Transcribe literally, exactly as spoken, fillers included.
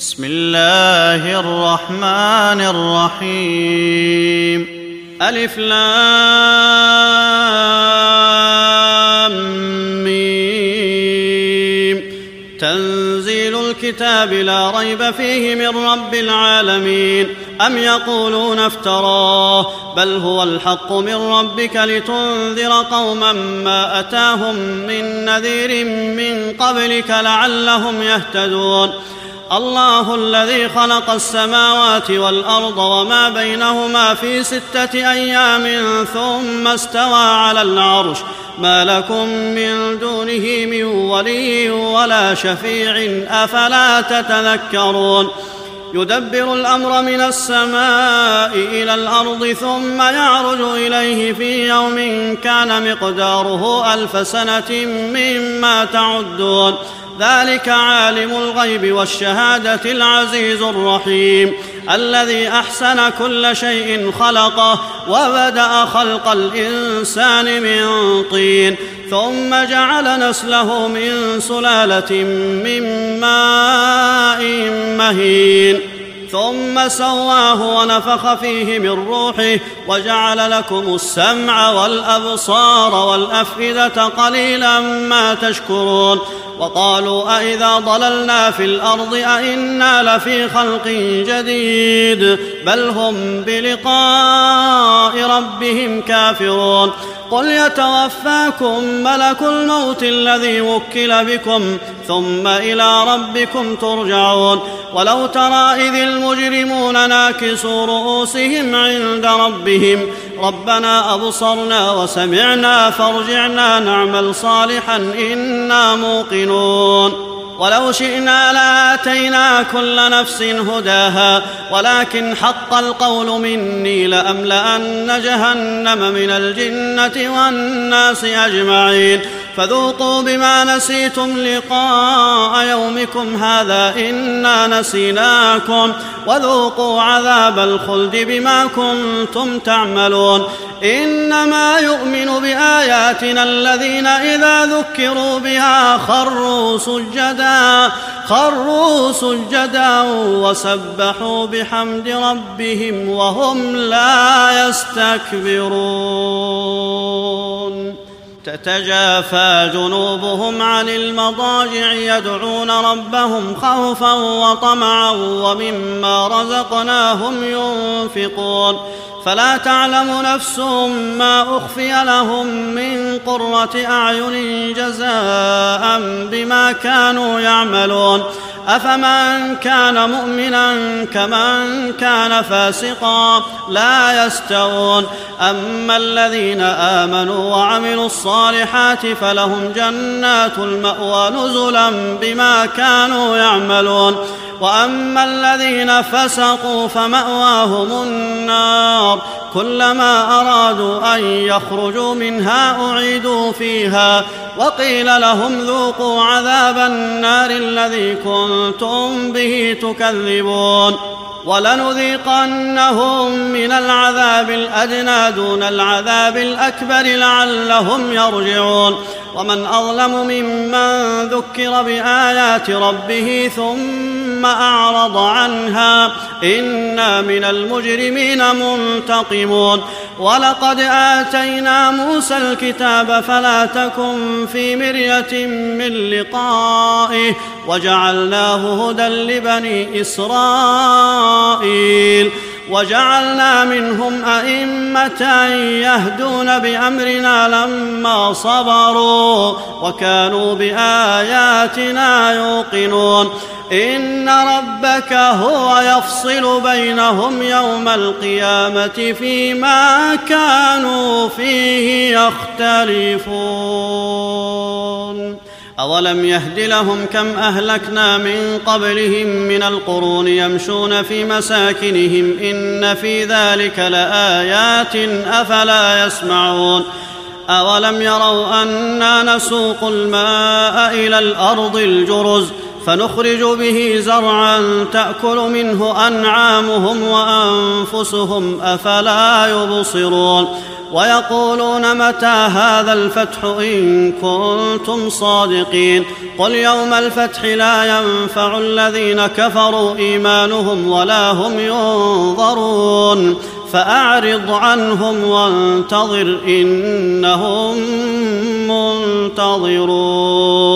بسم الله الرحمن الرحيم ألف لام ميم تنزيل الكتاب لا ريب فيه من رب العالمين أم يقولون افتراه بل هو الحق من ربك لتنذر قوما ما أتاهم من نذير من قبلك لعلهم يهتدون الله الذي خلق السماوات والأرض وما بينهما في ستة أيام ثم استوى على العرش ما لكم من دونه من ولي ولا شفيع أفلا تتذكرون يدبر الأمر من السماء إلى الأرض ثم يعرج إليه في يوم كان مقداره ألف سنة مما تعدون ذلك عالم الغيب والشهادة العزيز الرحيم الذي أحسن كل شيء خلقه وبدأ خلق الإنسان من طين ثم جعل نسله من سلالة من ماء مهين ثم سواه ونفخ فيه من روحه وجعل لكم السمع والأبصار والأفئدة قليلا ما تشكرون وقالوا أئذا ضللنا في الأرض أئنا لفي خلق جديد بل هم بلقاء ربهم كافرون قل يتوفاكم ملك الموت الذي وكل بكم ثم إلى ربكم ترجعون ولو ترى إذ المجرمون ناكسوا رؤوسهم عند ربهم ربنا أبصرنا وسمعنا فارجعنا نعمل صالحا إنا موقنون ولو شئنا لآتينا كل نفس هداها ولكن حق القول مني لأملأن جهنم من الجنة والناس أجمعين فذوقوا بما نسيتم لقاء يومكم هذا إنا نسيناكم وذوقوا عذاب الخلد بما كنتم تعملون إنما يؤمن بآياتنا الذين إذا ذكروا بها خروا سجدا خروا سجدا وسبحوا بحمد ربهم وهم لا يستكبرون تتجافى جنوبهم عن المضاجع يدعون ربهم خوفا وطمعا ومما رزقناهم ينفقون فلا تعلم نفس ما أخفي لهم من قرة أعين جزاء بما كانوا يعملون أفمن كان مؤمنا كمن كان فاسقا لا يستوون أما الذين آمنوا وعملوا الصالحات فلهم جنات المأوى نزلا بما كانوا يعملون وأما الذين فسقوا فمأواهم النار كلما أرادوا أن يخرجوا منها أعيدوا فيها وقيل لهم ذوقوا عذاب النار الذي كنتم به تكذبون ولنذيقنهم من العذاب الأدنى دون العذاب الأكبر لعلهم يرجعون ومن أظلم ممن ذكر بآيات ربه ثم أعرض عنها إنا من المجرمين منتقمون ولقد آتينا موسى الكتاب فلا تكن في مرية من لقائه وجعلناه هدى لبني إسرائيل وجعلنا منهم أئمة يهدون بأمرنا لما صبروا وكانوا بآياتنا يوقنون إن ربك هو يفصل بينهم يوم القيامة فيما كانوا فيه يختلفون أولم يهد لهم كم أهلكنا من قبلهم من القرون يمشون في مساكنهم إن في ذلك لآيات أفلا يسمعون أولم يروا أنا نسوق الماء إلى الأرض الجرز فنخرج به زرعا تأكل منه أنعامهم وأنفسهم أفلا يبصرون ويقولون متى هذا الفتح إن كنتم صادقين قل يوم الفتح لا ينفع الذين كفروا إيمانهم ولا هم ينظرون فأعرض عنهم وانتظر إنهم منتظرون.